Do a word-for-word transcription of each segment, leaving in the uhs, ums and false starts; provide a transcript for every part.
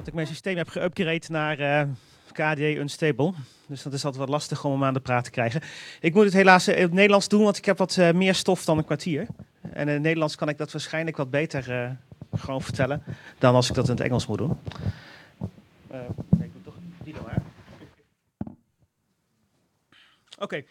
dat ik mijn systeem heb geüpgrade naar uh, K D E Unstable. Dus dat is altijd wat lastig om hem aan de praat te krijgen. Ik moet het helaas in het Nederlands doen, want ik heb wat uh, meer stof dan een kwartier. En in het Nederlands kan ik dat waarschijnlijk wat beter uh, gewoon vertellen dan als ik dat in het Engels moet doen. Uh, nee, ik doe toch die dan maar. Oké. Okay.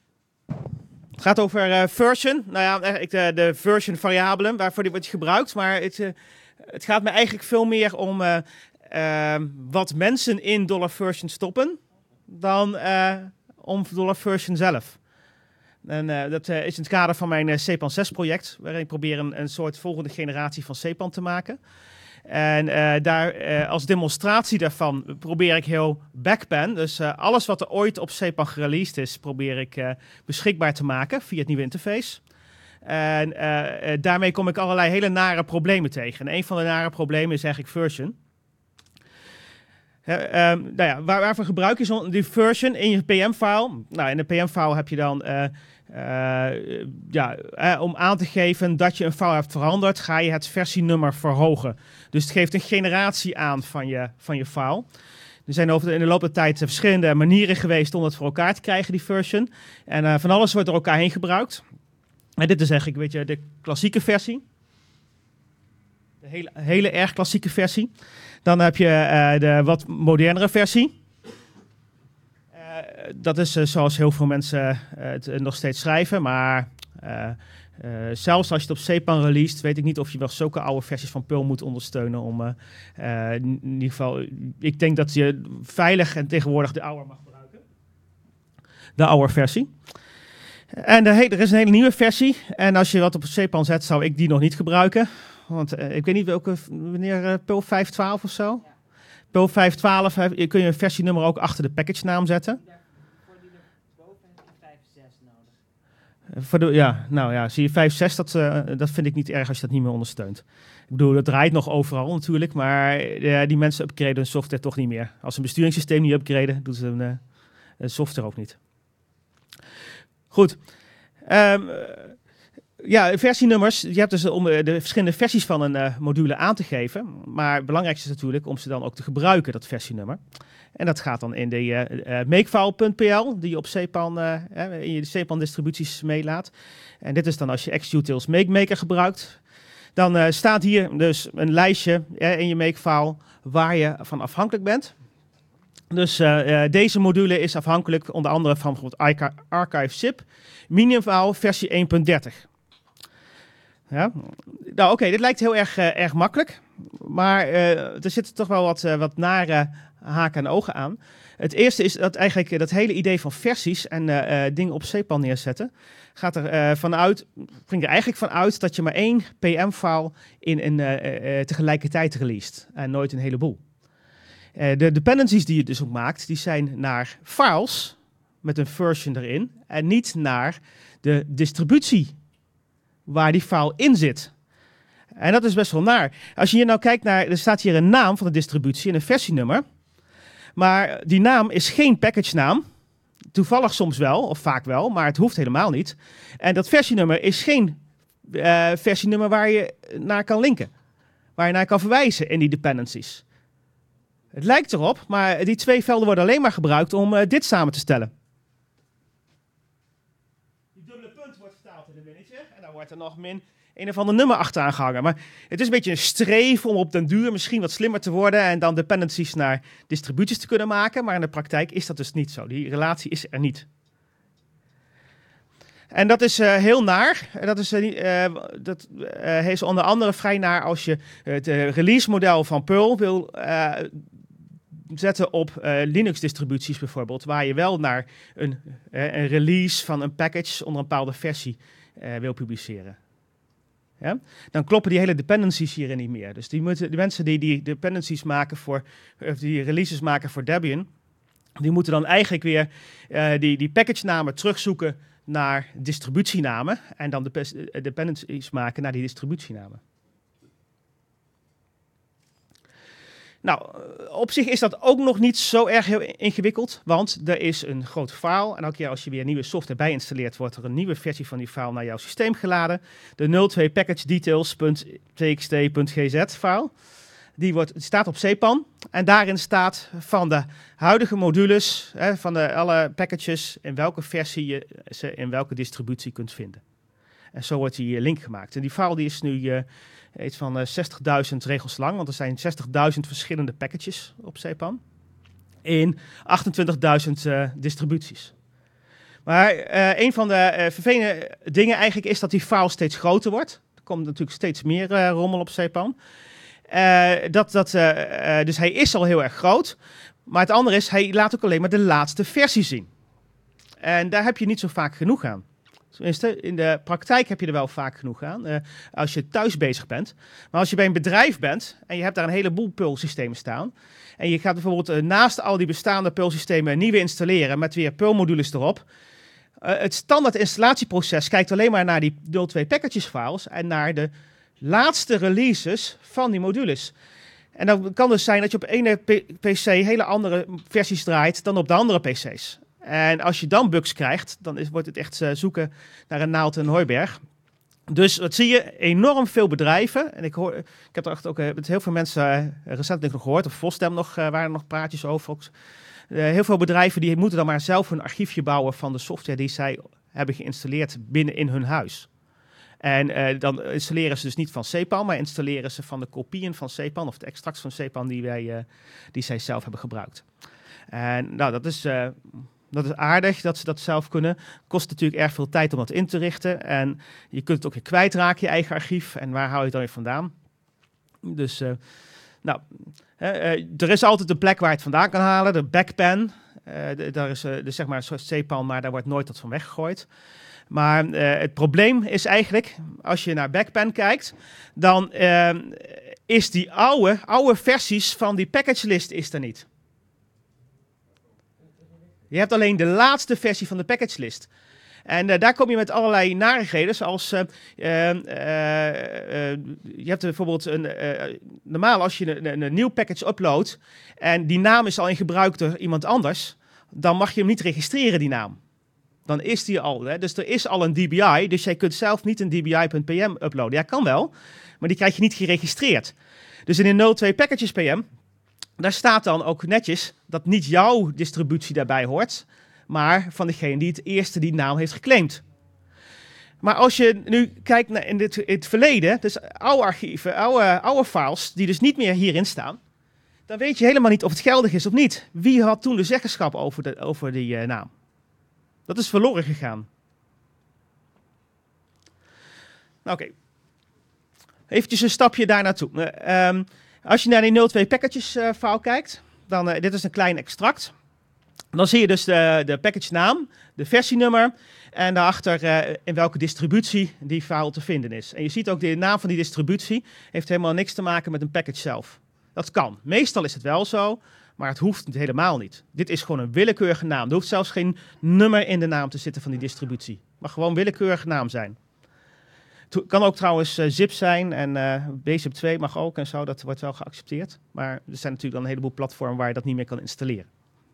Het gaat over uh, version. Nou ja, eigenlijk de, de version variabelen waarvoor die wordt gebruikt. Maar het, uh, het gaat me eigenlijk veel meer om uh, uh, wat mensen in $version stoppen dan uh, om $version zelf. En uh, dat uh, is in het kader van mijn uh, C P A N zes project, waarin ik probeer een, een soort volgende generatie van C P A N te maken. En uh, daar, uh, als demonstratie daarvan probeer ik heel Backpan, dus uh, alles wat er ooit op C P A N gereleased is, probeer ik uh, beschikbaar te maken via het nieuwe interface. En uh, uh, daarmee kom ik allerlei hele nare problemen tegen. En een van de nare problemen is eigenlijk version. Uh, um, nou ja, waar, waarvoor gebruik je die version in je P M-file? Nou, in de P M-file heb je dan, uh, uh, ja, uh, om aan te geven dat je een file hebt veranderd, ga je het versienummer verhogen. Dus het geeft een generatie aan van je, van je file. Er zijn over de, in de loop der tijd verschillende manieren geweest om dat voor elkaar te krijgen, die version. En uh, van alles wordt door elkaar heen gebruikt. En dit is eigenlijk, weet je, de klassieke versie. De hele, hele erg klassieke versie. Dan heb je uh, de wat modernere versie. Uh, dat is uh, zoals heel veel mensen uh, het uh, nog steeds schrijven. Maar uh, uh, zelfs als je het op C P A N released, weet ik niet of je wel zulke oude versies van Perl moet ondersteunen. Om, uh, uh, in ieder geval, ik denk dat je veilig en tegenwoordig de oude mag gebruiken. De oude versie. En er, er is een hele nieuwe versie. En als je wat op C P A N zet, zou ik die nog niet gebruiken. Want uh, ik weet niet welke, wanneer uh, Perl vijf punt twaalf of zo? Ja. Perl vijf punt twaalf uh, kun je een versienummer ook achter de package naam zetten. Ja, voor die er boven heb je vijf punt zes nodig. Uh, voor de, ja, nou ja, zie je vijf punt zes, dat, uh, dat vind ik niet erg als je dat niet meer ondersteunt. Ik bedoel, dat draait nog overal natuurlijk, maar uh, die mensen upgraden hun software toch niet meer. Als ze een besturingssysteem niet upgraden, doen ze hun uh, software ook niet. Goed. Um, Ja, versienummers. Je hebt dus om de verschillende versies van een uh, module aan te geven. Maar het belangrijkste is natuurlijk om ze dan ook te gebruiken, dat versienummer. En dat gaat dan in de uh, uh, makefile.pl, die je op C P A N, uh, in je C P A N distributies meelaat. En dit is dan als je xutils makemaker gebruikt. Dan uh, staat hier dus een lijstje uh, in je makefile waar je van afhankelijk bent. Dus uh, uh, deze module is afhankelijk onder andere van bijvoorbeeld archive zip, minimum versie één punt dertig. Ja. Nou, oké, okay, dit lijkt heel erg, uh, erg makkelijk. Maar uh, er zitten toch wel wat, uh, wat nare haken en ogen aan. Het eerste is dat eigenlijk uh, dat hele idee van versies en uh, uh, dingen op C P A N neerzetten, gaat er uh, vanuit, ging er eigenlijk vanuit dat je maar één P M-file in een, uh, uh, tegelijkertijd released. En nooit een heleboel. Uh, de dependencies die je dus ook maakt, die zijn naar files met een version erin. En niet naar de distributie waar die file in zit. En dat is best wel naar. Als je hier nou kijkt naar, er staat hier een naam van de distributie en een versienummer. Maar die naam is geen package naam. Toevallig soms wel, of vaak wel, maar het hoeft helemaal niet. En dat versienummer is geen uh, versienummer waar je naar kan linken. Waar je naar kan verwijzen in die dependencies. Het lijkt erop, maar die twee velden worden alleen maar gebruikt om uh, dit samen te stellen. Wordt er nog min een of ander nummer achteraan gehangen. Maar het is een beetje een streef om op den duur misschien wat slimmer te worden en dan dependencies naar distributies te kunnen maken. Maar in de praktijk is dat dus niet zo. Die relatie is er niet. En dat is uh, heel naar. Dat is, uh, dat uh, is onder andere vrij naar als je het uh, release model van Perl wil uh, zetten op uh, Linux-distributies bijvoorbeeld, waar je wel naar een, uh, een release van een package onder een bepaalde versie Uh, wil publiceren. Ja? Dan kloppen die hele dependencies hierin niet meer. Dus die, moeten, die mensen die die dependencies maken voor, of die releases maken voor Debian, die moeten dan eigenlijk weer uh, die, die package namen terugzoeken naar distributienamen en dan de uh, dependencies maken naar die distributienamen. Nou, op zich is dat ook nog niet zo erg heel ingewikkeld, want er is een grote file. En elke keer als je weer nieuwe software bij-installeert, wordt er een nieuwe versie van die file naar jouw systeem geladen. De nul twee package details.txt.gz file. die, wordt, die staat op C P A N. En daarin staat van de huidige modules, hè, van de, alle packages, in welke versie je ze in welke distributie kunt vinden. En zo wordt die link gemaakt. En die file die is nu uh, iets van uh, zestigduizend regels lang, want er zijn zestigduizend verschillende packages op C P A N. In achtentwintigduizend uh, distributies. Maar uh, een van de uh, vervelende dingen eigenlijk is dat die file steeds groter wordt. Er komt natuurlijk steeds meer uh, rommel op C P A N. Uh, dat, dat, uh, uh, dus hij is al heel erg groot. Maar het andere is, hij laat ook alleen maar de laatste versie zien. En daar heb je niet zo vaak genoeg aan. Tenminste, in de praktijk heb je er wel vaak genoeg aan, uh, als je thuis bezig bent. Maar als je bij een bedrijf bent en je hebt daar een heleboel Perl-systemen staan, en je gaat bijvoorbeeld uh, naast al die bestaande Perl-systemen nieuwe installeren met weer Perl-modules erop. Uh, het standaard installatieproces kijkt alleen maar naar die nul twee packages files en naar de laatste releases van die modules. En dan kan dus zijn dat je op ene P C hele andere versies draait dan op de andere P C's. En als je dan bugs krijgt, dan is, wordt het echt uh, zoeken naar een naald en een hooiberg. Dus wat zie je, enorm veel bedrijven. En ik, hoor, ik heb er echt ook uh, met heel veel mensen uh, recentelijk nog gehoord, of Vostem nog, uh, waren er nog praatjes over. Ook, uh, heel veel bedrijven die moeten dan maar zelf een archiefje bouwen van de software die zij hebben geïnstalleerd binnen in hun huis. En uh, dan installeren ze dus niet van C P A N, maar installeren ze van de kopieën van C P A N of de extracts van C P A N die, wij, uh, die zij zelf hebben gebruikt. En nou, dat is... Uh, Dat is aardig dat ze dat zelf kunnen. Kost natuurlijk erg veel tijd om dat in te richten. En je kunt het ook weer kwijtraken, je eigen archief. En waar hou je het dan weer vandaan? Dus, uh, nou, uh, uh, er is altijd een plek waar je het vandaan kan halen. De backpan. Uh, de, daar is uh, dus zeg maar een soort C P A N, maar daar wordt nooit wat van weggegooid. Maar uh, het probleem is eigenlijk, als je naar backpan kijkt, dan uh, is die oude, oude versies van die package list is er niet. Je hebt alleen de laatste versie van de package list. En uh, daar kom je met allerlei narigheden, zoals uh, uh, uh, uh, je hebt bijvoorbeeld een, uh, normaal als je een, een, een nieuw package uploadt en die naam is al in gebruik door iemand anders, dan mag je hem niet registreren, die naam. Dan is die al, hè? Dus er is al een D B I, dus jij kunt zelf niet een D B I punt P M uploaden. Ja, kan wel, maar die krijg je niet geregistreerd. Dus in een nul twee packages P M, daar staat dan ook netjes dat niet jouw distributie daarbij hoort, maar van degene die het eerste die naam heeft geclaimd. Maar als je nu kijkt naar in, dit, in het verleden, dus oude archieven, oude, oude files, die dus niet meer hierin staan, dan weet je helemaal niet of het geldig is of niet. Wie had toen de zeggenschap over, de, over die uh, naam? Dat is verloren gegaan. Nou, oké. Okay. Eventjes een stapje daar naartoe. Uh, um, Als je naar die nul twee packages uh, file kijkt, dan uh, dit is een klein extract. Dan zie je dus de, de package naam, de versienummer en daarachter uh, in welke distributie die file te vinden is. En je ziet ook de naam van die distributie heeft helemaal niks te maken met een package zelf. Dat kan. Meestal is het wel zo, maar het hoeft helemaal niet. Dit is gewoon een willekeurige naam. Er hoeft zelfs geen nummer in de naam te zitten van die distributie. Het mag gewoon een willekeurige naam zijn. Het kan ook trouwens uh, zip zijn en uh, B zip twee mag ook en zo, dat wordt wel geaccepteerd. Maar er zijn natuurlijk dan een heleboel platformen waar je dat niet meer kan installeren.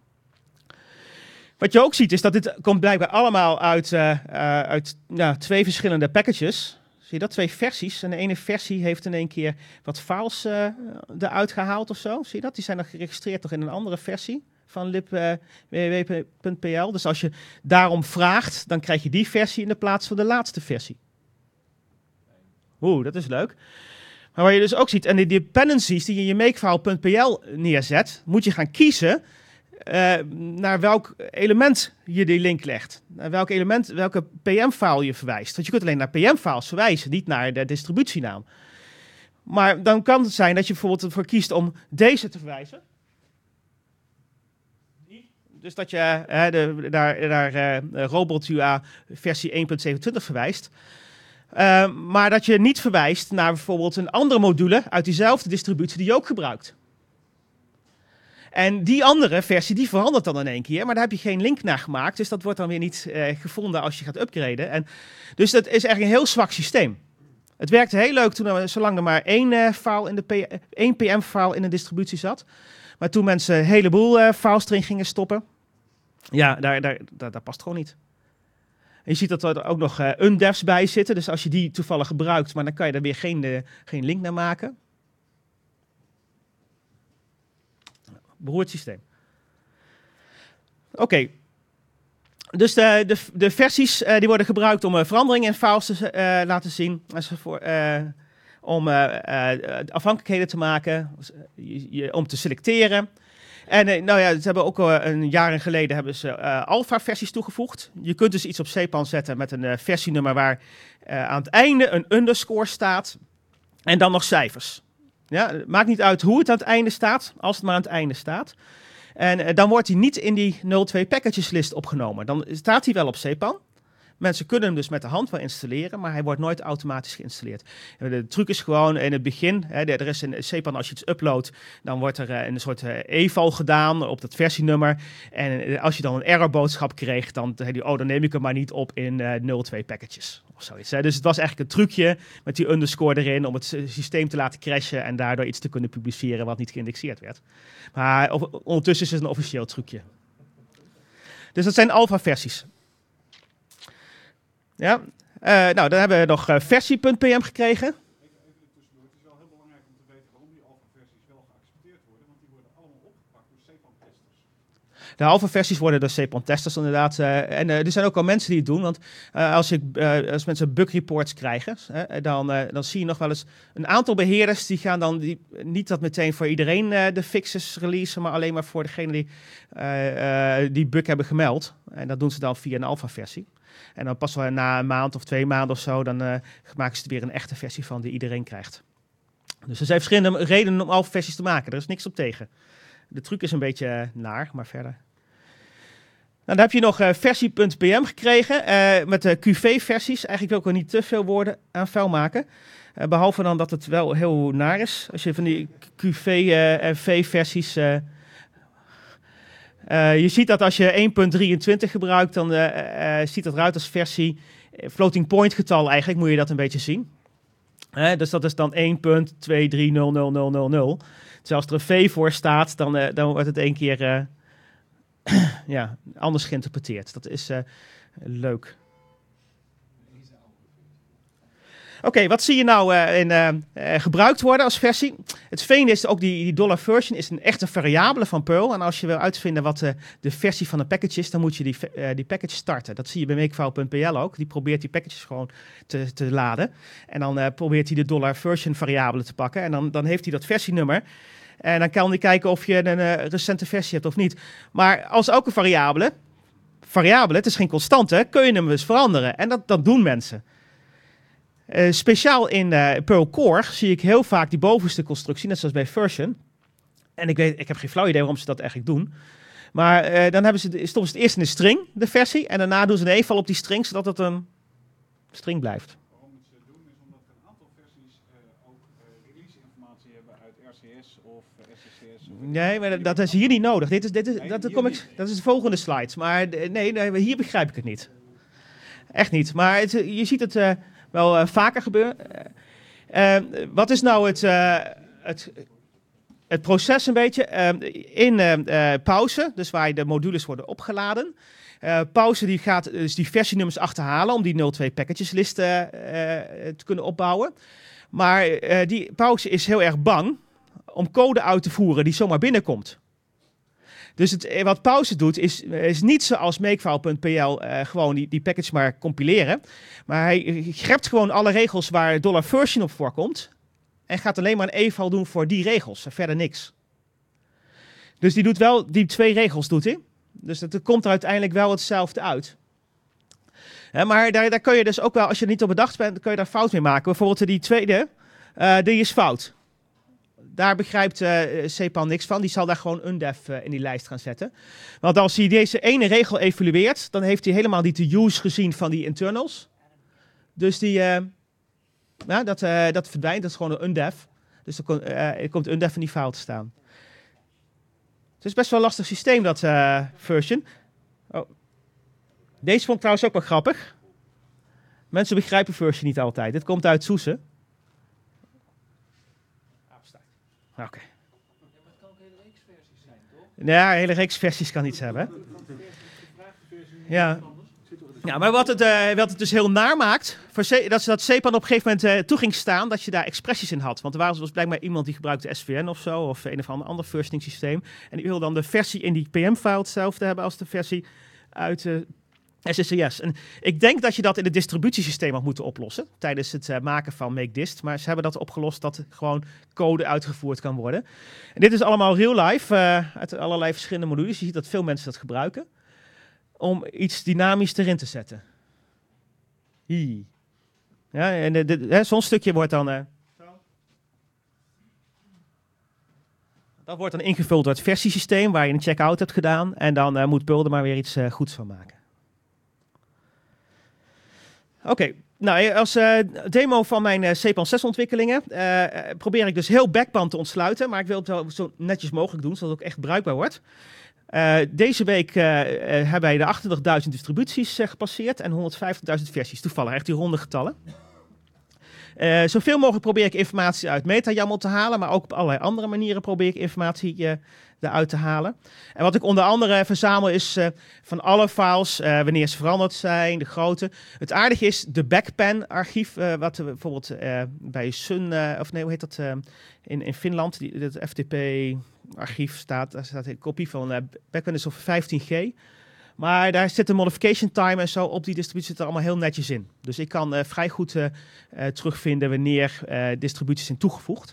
Wat je ook ziet is dat dit komt blijkbaar allemaal uit, uh, uh, uit nou, twee verschillende packages. Zie je dat? Twee versies. En de ene versie heeft in één keer wat files uh, eruit gehaald of zo. Zie je dat? Die zijn dan geregistreerd toch in een andere versie van lib uh, w w w punt p l. Dus als je daarom vraagt, dan krijg je die versie in de plaats van de laatste versie. Oeh, dat is leuk. Maar wat je dus ook ziet, en die dependencies die je in je makefile punt p l neerzet, moet je gaan kiezen uh, naar welk element je die link legt. Naar welk element, welke P M-file je verwijst. Want je kunt alleen naar P M-files verwijzen, niet naar de distributienaam. Maar dan kan het zijn dat je bijvoorbeeld ervoor kiest om deze te verwijzen. Dus dat je uh, de, daar, daar uh, Robot U A versie één punt zevenentwintig verwijst. Uh, maar dat je niet verwijst naar bijvoorbeeld een andere module uit diezelfde distributie die je ook gebruikt. En die andere versie, die verandert dan in één keer, maar daar heb je geen link naar gemaakt, dus dat wordt dan weer niet uh, gevonden als je gaat upgraden. En dus dat is eigenlijk een heel zwak systeem. Het werkte heel leuk toen er, zolang er maar één, uh, file in de P- één P M-file in een distributie zat. Maar toen mensen een heleboel uh, files erin gingen stoppen, ja, daar, daar, daar, daar past gewoon niet. En je ziet dat er ook nog uh, undefs bij zitten. Dus als je die toevallig gebruikt, maar dan kan je er weer geen, uh, geen link naar maken. Beroerd systeem. Oké. Okay. Dus de, de, de versies uh, die worden gebruikt om uh, veranderingen in files te uh, laten zien. Voor, uh, om uh, uh, afhankelijkheden te maken. Je, je, om te selecteren. En uh, nou ja, ze hebben ook uh, een jaren geleden hebben ze uh, alpha-versies toegevoegd. Je kunt dus iets op C P A N zetten met een uh, versienummer waar uh, aan het einde een underscore staat. En dan nog cijfers. Ja, het maakt niet uit hoe het aan het einde staat, als het maar aan het einde staat. En uh, dan wordt hij niet in die nul twee packages list opgenomen. Dan staat hij wel op C P A N. Mensen kunnen hem dus met de hand wel installeren, maar hij wordt nooit automatisch geïnstalleerd. En de truc is gewoon in het begin, hè, er is in C P A N als je iets uploadt, dan wordt er uh, een soort uh, eval gedaan op dat versienummer. En uh, als je dan een errorboodschap kreeg, dan, uh, oh, dan neem ik hem maar niet op in uh, nul twee packages. Of zoiets, hè. Dus het was eigenlijk een trucje met die underscore erin om het uh, systeem te laten crashen en daardoor iets te kunnen publiceren wat niet geïndexeerd werd. Maar uh, ondertussen is het een officieel trucje. Dus dat zijn alpha-versies. Ja, uh, nou dan hebben we nog uh, versie.pm gekregen. Even, even tussendoor. Het is wel heel belangrijk om te weten waarom die alpha-versies wel geaccepteerd worden, want die worden allemaal opgepakt door C P A N-testers. De alpha-versies worden door C P A N-testers inderdaad. Uh, en uh, er zijn ook al mensen die het doen, want uh, als, ik, uh, als mensen bug reports krijgen, uh, dan, uh, dan zie je nog wel eens een aantal beheerders die gaan dan die, niet dat meteen voor iedereen uh, de fixes releasen, maar alleen maar voor degene die uh, uh, die bug hebben gemeld. En dat doen ze dan via een alpha-versie. En dan pas wel na een maand of twee maanden of zo, dan uh, maken ze er weer een echte versie van die iedereen krijgt. Dus er zijn verschillende redenen om alpha-versies te maken. Er is niks op tegen. De truc is een beetje uh, naar, maar verder. Nou, dan heb je nog uh, versie.pm gekregen uh, met de Q V-versies. Eigenlijk wil ik er niet te veel woorden aan vuil maken. Uh, behalve dan dat het wel heel naar is. Als je van die Q V uh, en V-versies... Uh, Uh, je ziet dat als je één punt drieëntwintig gebruikt, dan uh, uh, ziet dat eruit als versie. Floating point getal eigenlijk, moet je dat een beetje zien. Uh, dus dat is dan één punt twee drie nul nul nul nul nul. Dus als er een V voor staat, dan, uh, dan wordt het één keer uh, ja, anders geïnterpreteerd. Dat is uh, leuk. Oké, okay, wat zie je nou uh, in, uh, uh, gebruikt worden als versie? Het fijne is ook die, die dollar version is een echte variabele van Perl. En als je wil uitvinden wat uh, de versie van een package is, dan moet je die, uh, die package starten. Dat zie je bij makefile.pl ook. Die probeert die packages gewoon te, te laden. En dan uh, probeert hij de dollar version variabele te pakken. En dan, dan heeft hij dat versienummer. En dan kan hij kijken of je een uh, recente versie hebt of niet. Maar als ook een variabele, variabele, het is geen constante, kun je hem dus veranderen. En dat, dat doen mensen. Uh, speciaal in uh, Perl Core zie ik heel vaak die bovenste constructie, net zoals bij version. En ik, weet, ik heb geen flauw idee waarom ze dat eigenlijk doen. Maar uh, dan hebben ze, stoppen ze het eerst in de string, de versie. En daarna doen ze een eval op die string, zodat het een string blijft. Waarom het ze doen is omdat er een aantal versies uh, ook uh, release-informatie hebben uit R C S of uh, S C C S. Of nee, maar dat, dat is hier niet nodig. Dit is, dit is, nee, dat, dat, kom ik, dat is de volgende slides. Maar nee, nee, hier begrijp ik het niet. Echt niet. Maar het, je ziet het... Uh, wel uh, vaker gebeuren. Uh, uh, wat is nou het, uh, het, het proces een beetje? Uh, in uh, uh, pauze, dus waar de modules worden opgeladen. Uh, pauze die gaat dus die versienummers achterhalen om die nul twee packages list uh, uh, te kunnen opbouwen. Maar uh, die pauze is heel erg bang om code uit te voeren die zomaar binnenkomt. Dus het, wat pauze doet, is, is niet zoals makefile.pl uh, gewoon die, die package maar compileren. Maar hij grept gewoon alle regels waar dollar version op voorkomt. En gaat alleen maar een eval doen voor die regels. En verder niks. Dus die doet wel, die twee regels doet hij. Dus dat, er komt er uiteindelijk wel hetzelfde uit. He, maar daar, daar kun je dus ook wel, als je er niet op bedacht bent, kun je daar fout mee maken. Bijvoorbeeld die tweede, uh, die is fout. Daar begrijpt uh, C P A N niks van. Die zal daar gewoon undef uh, in die lijst gaan zetten. Want als hij deze ene regel evalueert, dan heeft hij helemaal niet de use gezien van die internals. Dus die, uh, nou, dat, uh, dat verdwijnt. Dat is gewoon een undef. Dus er, kon, uh, er komt undef in die file te staan. Het is best wel een lastig systeem, dat uh, version. Oh. Deze vond ik trouwens ook wel grappig. Mensen begrijpen version niet altijd. Dit komt uit SUSE. Oké. Okay. Ja, maar het kan ook hele reeks versies zijn, toch? Ja, hele reeks versies kan iets hebben. Hè? Ja. Ja, maar wat het, uh, wat het dus heel naar maakt, voor C- dat, dat Zepan op een gegeven moment uh, toe ging staan dat je daar expressies in had. Want er was blijkbaar iemand die gebruikte S V N of zo, of een of ander, ander versioning systeem. En die wil dan de versie in die P M-file hetzelfde hebben als de versie uit uh, S S C S. En ik denk dat je dat in het distributiesysteem had moeten oplossen tijdens het uh, maken van MakeDist. Maar ze hebben dat opgelost dat gewoon code uitgevoerd kan worden. En dit is allemaal real life uh, uit allerlei verschillende modules. Je ziet dat veel mensen dat gebruiken om iets dynamisch erin te zetten. Hi. Ja, en de, de, de, zo'n stukje wordt dan... Uh, dat wordt dan ingevuld door het versiesysteem waar je een check-out hebt gedaan. En dan uh, moet Perl er maar weer iets uh, goeds van maken. Oké, okay. Nou, als uh, demo van mijn uh, Zepan zes ontwikkelingen uh, probeer ik dus heel backband te ontsluiten. Maar ik wil het wel zo netjes mogelijk doen, zodat het ook echt bruikbaar wordt. Uh, deze week uh, uh, hebben wij de achtentwintigduizend distributies uh, gepasseerd en honderdvijftigduizend versies. Toevallig, echt die ronde getallen. Uh, zoveel mogelijk probeer ik informatie uit MetaYAML te halen, maar ook op allerlei andere manieren probeer ik informatie uh, eruit te halen. En wat ik onder andere verzamel is uh, van alle files, uh, wanneer ze veranderd zijn, de grootte. Het aardige is de Backpan-archief, uh, wat we bijvoorbeeld uh, bij Sun, uh, of nee, hoe heet dat, uh, in, in Finland, die, het F T P-archief staat, daar staat een kopie van, uh, Backpan is over vijftien G. Maar daar zit de modification time en zo op die distributie zit er allemaal heel netjes in. Dus ik kan uh, vrij goed uh, uh, terugvinden wanneer uh, distributies zijn toegevoegd.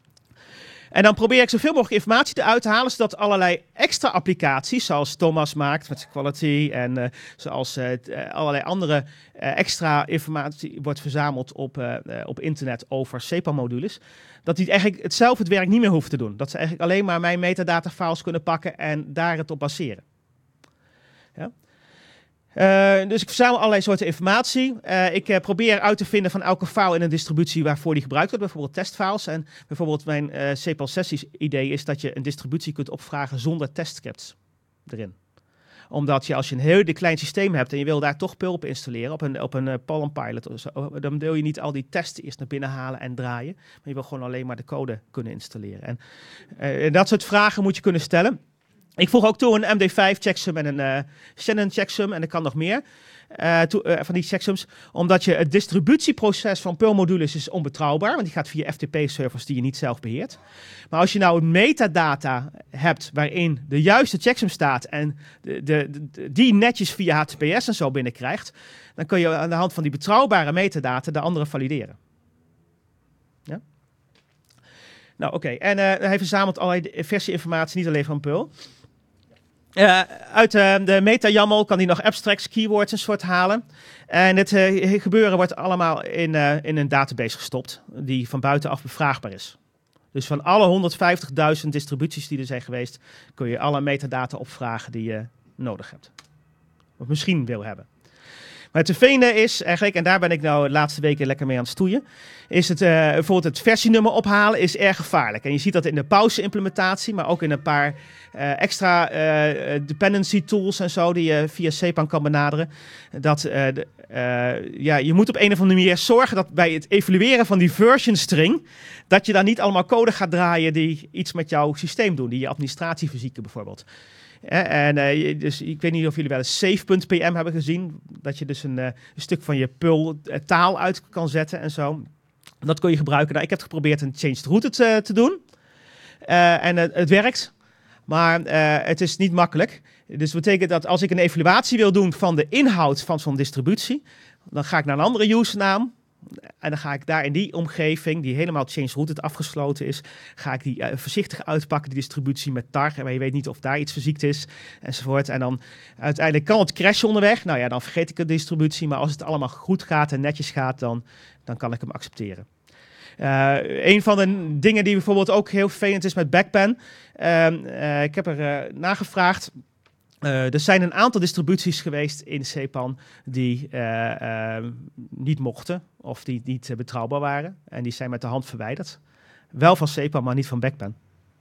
En dan probeer ik zoveel mogelijk informatie eruit te halen, zodat allerlei extra applicaties, zoals Thomas maakt met Quality en uh, zoals uh, t, uh, allerlei andere uh, extra informatie wordt verzameld op, uh, uh, op internet over Zepan-modules, dat die eigenlijk het zelf het werk niet meer hoeft te doen. Dat ze eigenlijk alleen maar mijn metadata files kunnen pakken en daar het op baseren. Ja. Uh, dus ik verzamel allerlei soorten informatie. Uh, ik uh, probeer uit te vinden van elke file in een distributie waarvoor die gebruikt wordt. Bijvoorbeeld testfiles. En bijvoorbeeld mijn uh, Zepan sessies idee is dat je een distributie kunt opvragen zonder testscripts erin. Omdat je als je een heel klein systeem hebt en je wil daar toch Perl op installeren, op een, op een uh, Palm Pilot of zo, dan wil je niet al die tests eerst naar binnen halen en draaien. Maar je wil gewoon alleen maar de code kunnen installeren. En uh, dat soort vragen moet je kunnen stellen. Ik voeg ook toe een M D vijf checksum en een uh, Shannon checksum en er kan nog meer uh, to, uh, van die checksums. Omdat je het distributieproces van Perl-modules is onbetrouwbaar, want die gaat via F T P-servers die je niet zelf beheert. Maar als je nou metadata hebt waarin de juiste checksum staat en de, de, de, die netjes via H T T P S en zo binnenkrijgt, dan kun je aan de hand van die betrouwbare metadata de andere valideren. Ja? Nou, oké. Okay. En uh, hij verzamelt allerlei versieinformatie, niet alleen van Perl. Uh, uit uh, de MetaYAML kan hij nog abstracts, keywords en soort halen. En het uh, gebeuren wordt allemaal in, uh, in een database gestopt, die van buitenaf bevraagbaar is. Dus van alle honderdvijftigduizend distributies die er zijn geweest, kun je alle metadata opvragen die je nodig hebt. Of misschien wil hebben. Maar het vervelende is eigenlijk, en daar ben ik nou de laatste weken lekker mee aan het stoeien, is het, uh, bijvoorbeeld het versienummer ophalen is erg gevaarlijk. En je ziet dat in de pauze-implementatie, maar ook in een paar uh, extra uh, dependency tools en zo, die je via Zepan kan benaderen. Dat uh, de, uh, ja, je moet op een of andere manier zorgen dat bij het evalueren van die version string, dat je dan niet allemaal code gaat draaien die iets met jouw systeem doen, die je administratie verzieken bijvoorbeeld. Ja, en uh, dus ik weet niet of jullie wel eens save punt p m hebben gezien. Dat je dus een, uh, een stuk van je Perl uh, taal uit kan zetten en zo. Dat kun je gebruiken. Nou, ik heb geprobeerd een changed route te, te doen. Uh, en uh, het werkt. Maar uh, het is niet makkelijk. Dus dat betekent dat als ik een evaluatie wil doen van de inhoud van zo'n distributie, dan ga ik naar een andere usernaam. En dan ga ik daar in die omgeving, die helemaal changed route afgesloten is, ga ik die uh, voorzichtig uitpakken, die distributie met tar. Maar je weet niet of daar iets verziekt is, enzovoort. En dan uiteindelijk kan het crashen onderweg. Nou ja, dan vergeet ik de distributie. Maar als het allemaal goed gaat en netjes gaat, dan, dan kan ik hem accepteren. Uh, een van de dingen die bijvoorbeeld ook heel vervelend is met Backpan. Uh, uh, ik heb er uh, nagevraagd. Uh, er zijn een aantal distributies geweest in Zepan die uh, uh, niet mochten of die niet uh, betrouwbaar waren. En die zijn met de hand verwijderd. Wel van Zepan, maar niet van Backpan.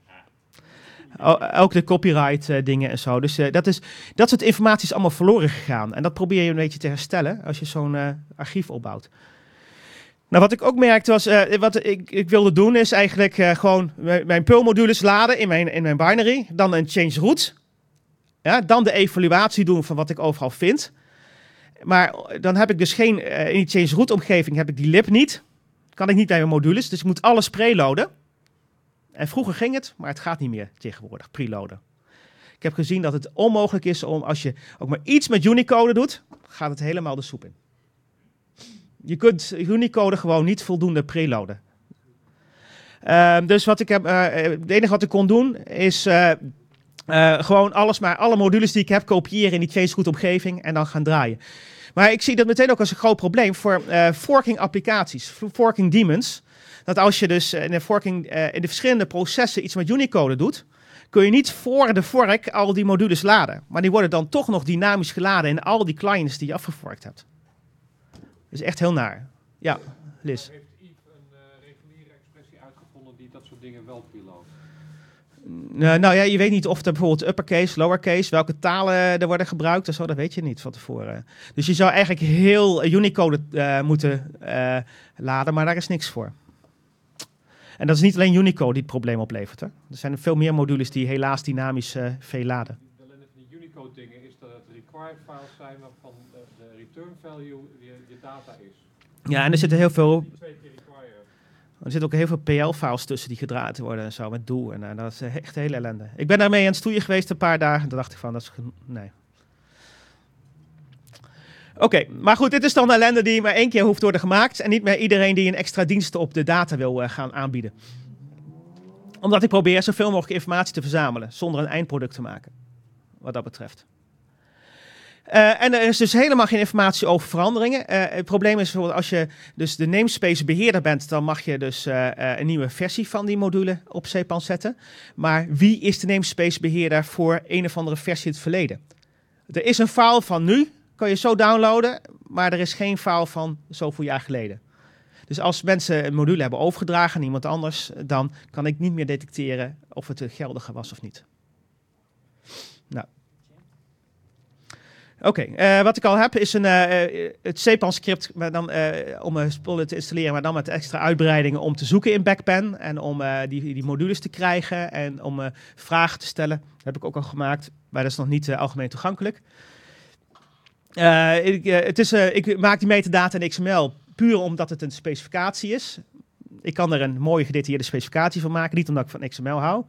O, ook de copyright uh, dingen en zo. Dus uh, dat, is, dat soort informatie is allemaal verloren gegaan. En dat probeer je een beetje te herstellen als je zo'n uh, archief opbouwt. Nou, wat ik ook merkte was, uh, wat ik, ik wilde doen is eigenlijk uh, gewoon mijn, mijn Perl-modules laden in mijn, in mijn binary. Dan een change route. Ja, dan de evaluatie doen van wat ik overal vind. Maar dan heb ik dus geen, uh, in die change root omgeving heb ik die lib niet. Kan ik niet bij mijn modules, dus ik moet alles preloaden. En vroeger ging het, maar het gaat niet meer tegenwoordig, preloaden. Ik heb gezien dat het onmogelijk is om, als je ook maar iets met Unicode doet, gaat het helemaal de soep in. Je kunt Unicode gewoon niet voldoende preloaden. Uh, dus wat ik heb, uh, het enige wat ik kon doen is uh, uh, gewoon alles maar, alle modules die ik heb kopiëren in die change root omgeving en dan gaan draaien. Maar ik zie dat meteen ook als een groot probleem voor uh, forking applicaties, forking daemons. Dat als je dus in de forking uh, in de verschillende processen iets met Unicode doet, kun je niet voor de fork al die modules laden. Maar die worden dan toch nog dynamisch geladen in al die clients die je afgeforkt hebt. Dat is echt heel naar. Ja, Liz. Heeft Yves een uh, reguliere expressie uitgevonden die dat soort dingen wel preloadt? Uh, nou ja, je weet niet of er bijvoorbeeld uppercase, lowercase, welke talen er worden gebruikt en zo, dat weet je niet van tevoren. Dus je zou eigenlijk heel Unicode uh, moeten uh, laden, maar daar is niks voor. En dat is niet alleen Unicode die het probleem oplevert. Hè. Er zijn veel meer modules die helaas dynamisch uh, veel laden. De ellende van die Unicode dingen is dat het required files zijn waarvan de, de return value je, je data is. Ja, en er zitten heel veel... Twee keer required. Er zitten ook heel veel P L-files tussen die gedraaid worden en zo, met doel. En uh, dat is echt hele ellende. Ik ben daarmee aan het stoeien geweest een paar dagen. Toen dacht ik van, dat is... Nee. Oké, okay, maar goed, dit is dan ellende die maar één keer hoeft te worden gemaakt. En niet meer iedereen die een extra dienst op de data wil uh, gaan aanbieden. Omdat ik probeer zoveel mogelijk informatie te verzamelen, zonder een eindproduct te maken. Wat dat betreft. Uh, en er is dus helemaal geen informatie over veranderingen. Uh, het probleem is bijvoorbeeld als je dus de namespace beheerder bent, dan mag je dus uh, uh, een nieuwe versie van die module op C P A N zetten. Maar wie is de namespace beheerder voor een of andere versie in het verleden? Er is een file van nu, kan je zo downloaden, maar er is geen file van zoveel jaar geleden. Dus als mensen een module hebben overgedragen aan iemand anders, dan kan ik niet meer detecteren of het een geldige was of niet. Nou. Oké, okay, uh, wat ik al heb is een, uh, het C P A N script maar dan, uh, om uh, spullen te installeren, maar dan met extra uitbreidingen om te zoeken in Backpan en om uh, die, die modules te krijgen en om uh, vragen te stellen. Dat heb ik ook al gemaakt, maar dat is nog niet uh, algemeen toegankelijk. Uh, ik, uh, het is, uh, ik maak die metadata in X M L puur omdat het een specificatie is. Ik kan er een mooie gedetailleerde specificatie van maken, niet omdat ik van X M L hou.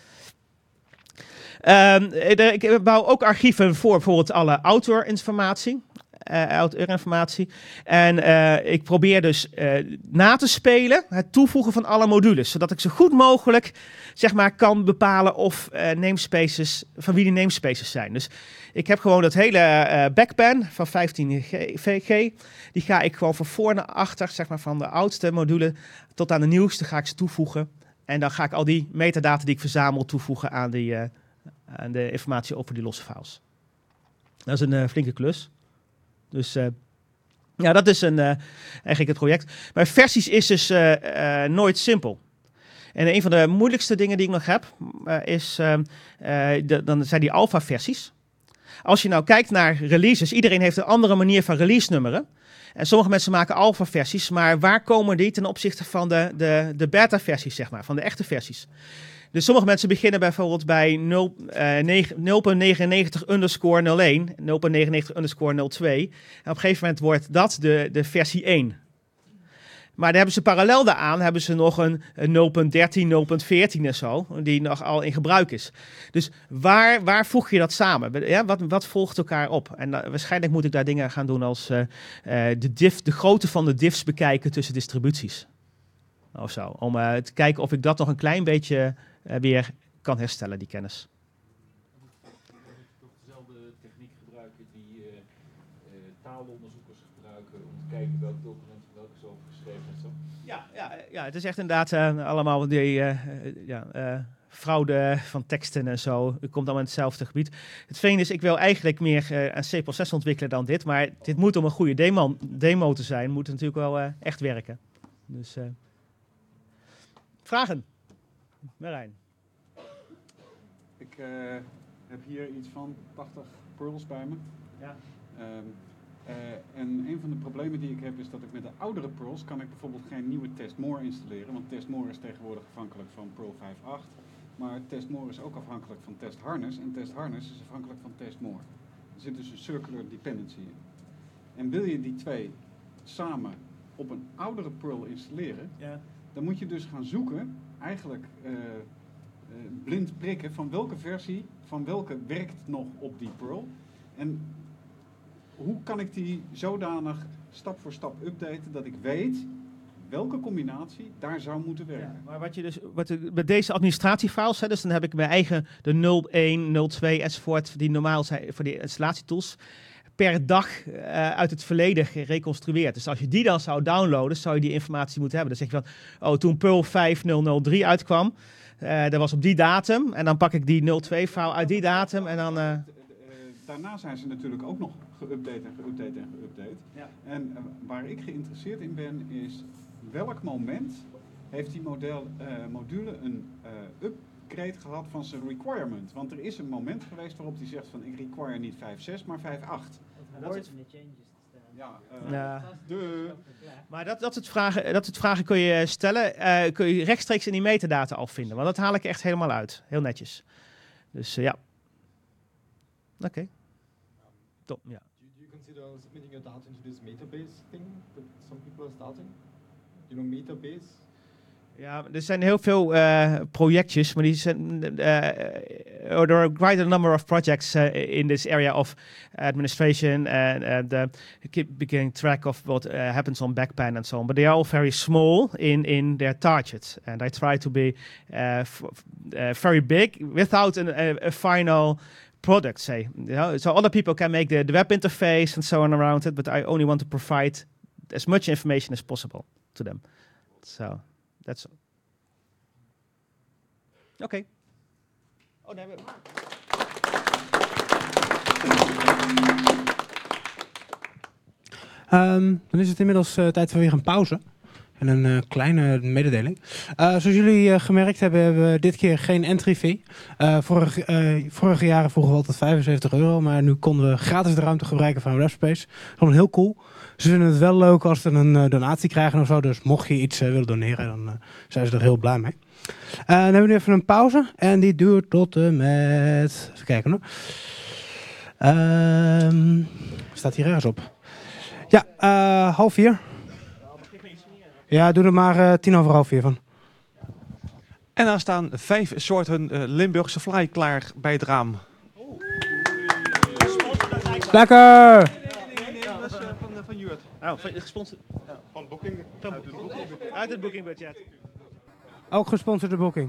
Um, ik bouw ook archieven voor bijvoorbeeld alle autorinformatie. Uh, autorinformatie. En uh, ik probeer dus uh, na te spelen het toevoegen van alle modules. Zodat ik zo goed mogelijk zeg maar, kan bepalen of uh, namespaces, van wie die namespaces zijn. Dus ik heb gewoon dat hele uh, backpan van vijftien V G. Die ga ik gewoon van voor naar achter, zeg maar van de oudste module tot aan de nieuwste ga ik ze toevoegen. En dan ga ik al die metadata die ik verzamel toevoegen aan die... Uh, en de informatie over die losse files. Dat is een uh, flinke klus. Dus uh, ja, dat is een, uh, eigenlijk het project. Maar versies is dus uh, uh, nooit simpel. En een van de moeilijkste dingen die ik nog heb, uh, is, uh, uh, de, dan zijn die alpha-versies. Als je nou kijkt naar releases, iedereen heeft een andere manier van release nummeren. En sommige mensen maken alpha-versies, maar waar komen die ten opzichte van de, de, de beta-versies, zeg maar, van de echte versies? Dus sommige mensen beginnen bijvoorbeeld bij nul punt negenennegentig underscore nul één, nul punt negenennegentig underscore nul twee. En op een gegeven moment wordt dat de, de versie één. Maar dan hebben ze parallel daaraan hebben ze nog een, een nul punt dertien, nul punt veertien en zo, die nog al in gebruik is. Dus waar, waar voeg je dat samen? Ja, wat, wat volgt elkaar op? En uh, waarschijnlijk moet ik daar dingen gaan doen als uh, uh, de, diff, de grootte van de diffs bekijken tussen distributies. Of zo, om uh, te kijken of ik dat nog een klein beetje uh, weer kan herstellen, die kennis. Dan moet je toch dezelfde techniek gebruiken die uh, uh, taalonderzoekers gebruiken om te kijken welk document welke is over geschreven en zo. Ja, ja, ja, het is echt inderdaad uh, allemaal die uh, uh, ja, uh, fraude van teksten en zo. Het komt allemaal in hetzelfde gebied. Het vreemde is, ik wil eigenlijk meer uh, aan C plus zes ontwikkelen dan dit, maar dit moet om een goede demo, demo te zijn, moet het natuurlijk wel uh, echt werken. Dus... Uh, Vragen? Marijn. Ik uh, heb hier iets van tachtig pearls bij me. Ja. Um, uh, en een van de problemen die ik heb is dat ik met de oudere pearls kan ik bijvoorbeeld geen nieuwe testmore installeren. Want testmore is tegenwoordig afhankelijk van Perl vijf punt acht. Maar testmore is ook afhankelijk van testharness. En testharness is afhankelijk van testmore. Er zit dus een circular dependency in. en wil je die twee samen op een oudere Perl installeren, Ja. dan moet je dus gaan zoeken, eigenlijk uh, uh, blind prikken van welke versie, van welke werkt nog op die Perl. En hoe kan ik die zodanig stap voor stap updaten dat ik weet welke combinatie daar zou moeten werken. Ja, maar wat je dus, wat de, met deze administratiefiles, hè, dus dan heb ik mijn eigen de nul één, nul twee enzovoort, die normaal zijn voor die installatietools, per dag uh, uit het verleden gereconstrueerd. Dus als je die dan zou downloaden, zou je die informatie moeten hebben. Dan zeg je van, oh, toen Perl vijf nul nul drie uitkwam, uh, dat was op die datum, en dan pak ik die nul twee file uit die datum en dan... Uh... Daarna zijn ze natuurlijk ook nog geüpdate en geüpdate en geüpdate. Ja. En uh, waar ik geïnteresseerd in ben, is welk moment heeft die model, uh, module een uh, upgrade gehad van zijn requirement? Want er is een moment geweest waarop hij zegt van ik require niet vijf zes, maar vijf acht. Dat is... Ja, uh, ja. De... Maar dat, dat, soort vragen, dat soort vragen kun je stellen, uh, kun je rechtstreeks in die metadata al vinden. Want dat haal ik echt helemaal uit. Heel netjes. Dus uh, ja. Oké. Okay. Top, ja. Do you consider submitting your data into this metabase thing that some people are starting? You know, metabase? Ja, er zijn heel veel uh, projectjes, maar die zijn, uh, there are quite a number of projects uh, in this area of administration and uh, the keep beginning track of what uh, happens on Backpan and so on. But they are all very small in, in their target, and I try to be uh, f uh, very big without an, a, a final product, say. You know? So other people can make the, the web interface and so on around it, but I only want to provide as much information as possible to them. So. That's all. Oké. Okay. Oh, nee, we... um, dan is het inmiddels uh, tijd voor weer een pauze. En een uh, kleine mededeling. Uh, zoals jullie uh, gemerkt hebben, hebben we dit keer geen entry fee. Uh, vorig, uh, vorige jaren vroegen we altijd vijfenzeventig euro. Maar nu konden we gratis de ruimte gebruiken van Webspace. Gewoon heel cool. Ze vinden het wel leuk als ze een uh, donatie krijgen of zo. Dus mocht je iets uh, willen doneren, dan uh, zijn ze er heel blij mee. Uh, dan hebben we nu even een pauze. En die duurt tot en met... Even kijken hoor. Uh, staat hier ergens op. Ja, uh, half vier. Ja, doe er maar uh, tien over half vier van. En dan staan vijf soorten uh, Limburgse fly klaar bij het raam. Lekker! Nee, nee, dat is uh, van, uh, van Jurt. Oh, gesponsord. Ja, van Booking. Van uit, het uit het bookingbudget. Ook gesponsorde booking.